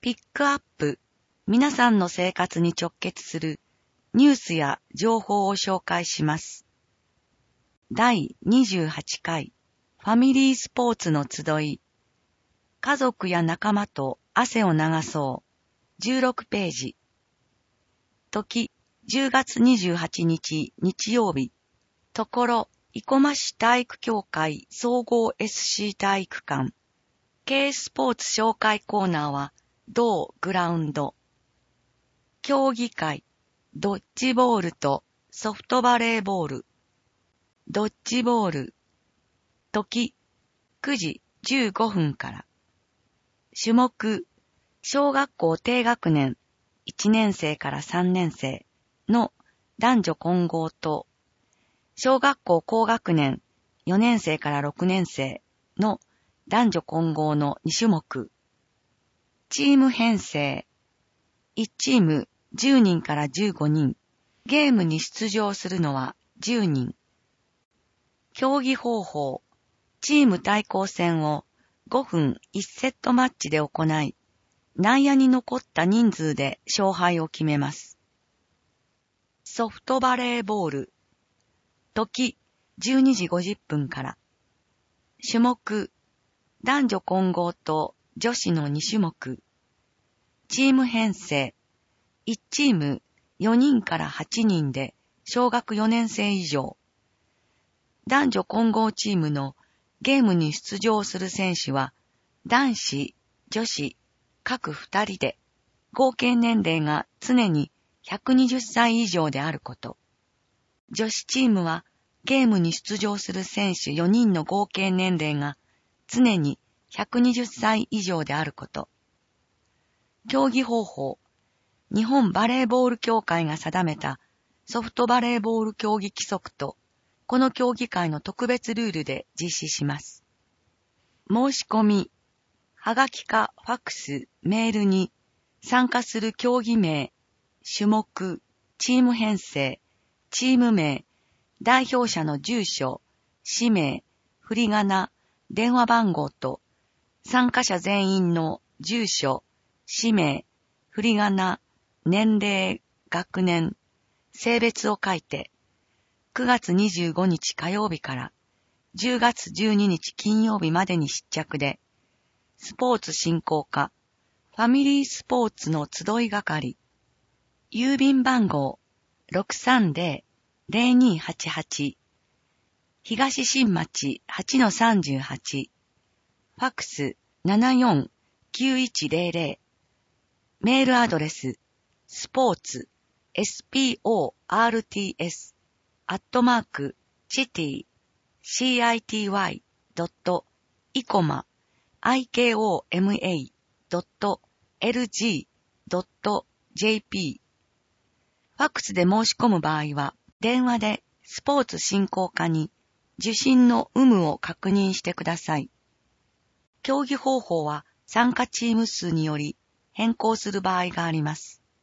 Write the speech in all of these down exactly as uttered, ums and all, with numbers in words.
ピックアップ、皆さんの生活に直結するニュースや情報を紹介します。だいにじゅうはちかいファミリースポーツの集い、家族や仲間と汗を流そうじゅうろくページ。時じゅうがつにじゅうはちにち日曜日。ところ生駒市体育協会総合 エスシー 体育館。K スポーツ紹介コーナーは同グラウンド。競技会、ドッジボールとソフトバレーボール。ドッジボール。時くじじゅうごふんから。種目、小学校低学年いちねんせいからさんねんせいの男女混合と、小学校高学年よねんせいからろくねんせいの男女混合のにしゅもく。チーム編成。いちチームじゅうにんからじゅうごにん。ゲームに出場するのはじゅうにん。競技方法。チーム対抗戦をごふんいちセットマッチで行い、内野に残った人数で勝敗を決めます。ソフトバレーボール。時じゅうにじごじゅっぷんから。種目、男女混合と女子のにしゅもく。チーム編成。いちチームよにんからはちにんで小学よねんせい以上。男女混合チームのゲームに出場する選手は男子、女子、各ふたりで合計年齢が常にひゃくにじゅっさい以上であること。女子チームはゲームに出場する選手よにんの合計年齢が常にひゃくにじゅっさい以上であること。競技方法。日本バレーボール協会が定めたソフトバレーボール競技規則と、この競技会の特別ルールで実施します。申し込み、はがきかファックス、メールに参加する競技名、種目、チーム編成、チーム名、代表者の住所、氏名、振り仮名、電話番号と、参加者全員の住所、氏名、振り仮名、年齢、学年、性別を書いて、くがつにじゅうごにち火曜日からじゅうがつじゅうににち金曜日までに失着で、スポーツ振興課、ファミリースポーツの集い係、郵便番号 ろくさんぜろ ぜろにはちはち、東新町 はちのさんじゅうはち、ファックス ななよんきゅういちぜろぜろ、メールアドレス、スポーツ、エスピーオーアールティーエス、アットマーク、シティ、シーアイティーワイ、ドット、イコマ、アイケーオーエムエー、ドット、エルジー、ドット、ジェーピー。ファックスで申し込む場合は、電話でスポーツ振興課に受信の有無を確認してください。競技方法は参加チーム数により変更する場合があります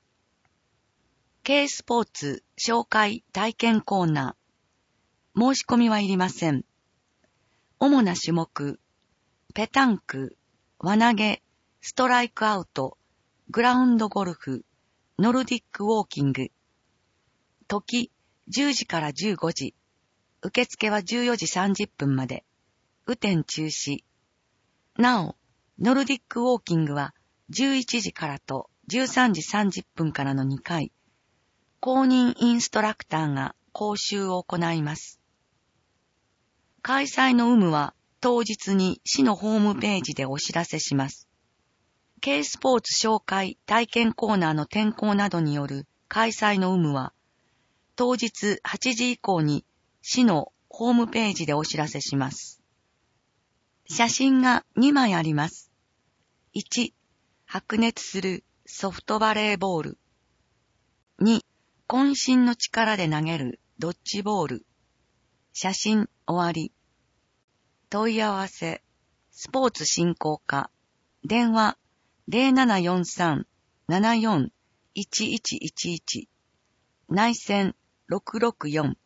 。K スポーツ紹介体験コーナー。申し込みはいりません。主な種目、ペタンク、輪投げ、ストライクアウト、グラウンドゴルフ、ノルディックウォーキング。時、じゅうじからじゅうごじ。受付はじゅうよじさんじゅっぷんまで。雨天中止。なお、ノルディックウォーキングはじゅういちじからとじゅうさんじさんじゅっぷんからのにかい。公認インストラクターが講習を行います。開催の有無は当日に市のホームページでお知らせします。K スポーツ紹介体験コーナーの転校などによる開催の有無は当日はちじ以降に市のホームページでお知らせします。写真がにまいあります。いち、白熱するソフトバレーボール。に、渾身の力で投げるドッジボール。写真終わり。問い合わせ、スポーツ振興課、電話 ゼロななよんさん ななよん いちいちいちいち、内線ろくろくよん。